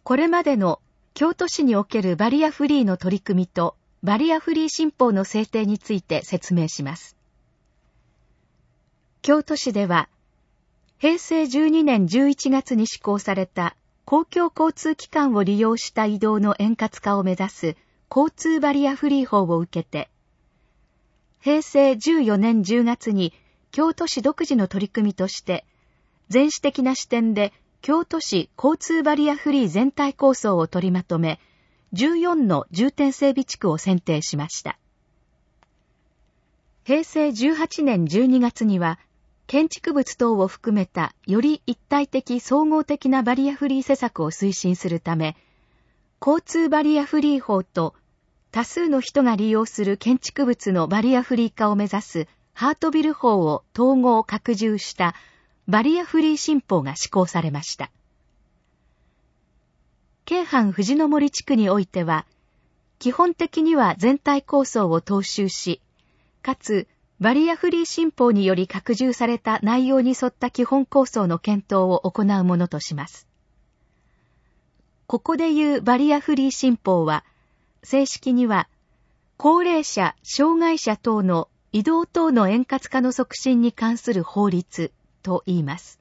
これまでの京都市におけるバリアフリーの取り組みとバリアフリー新法の制定について説明します。京都市では、平成12年11月に施行された公共交通機関を利用した移動の円滑化を目指す交通バリアフリー法を受けて、平成14年10月に京都市独自の取り組みとして、全市的な視点で京都市交通バリアフリー全体構想を取りまとめ、14の重点整備地区を選定しました。平成18年12月には、建築物等を含めたより一体的総合的なバリアフリー施策を推進するため、交通バリアフリー法と多数の人が利用する建築物のバリアフリー化を目指すハートビル法を統合拡充したバリアフリー新法が施行されました。京阪藤の森地区においては、基本的には全体構想を踏襲し、かつバリアフリー新法により拡充された内容に沿った基本構想の検討を行うものとします。ここでいうバリアフリー新法は、正式には、高齢者、障害者等の移動等の円滑化の促進に関する法律と言います。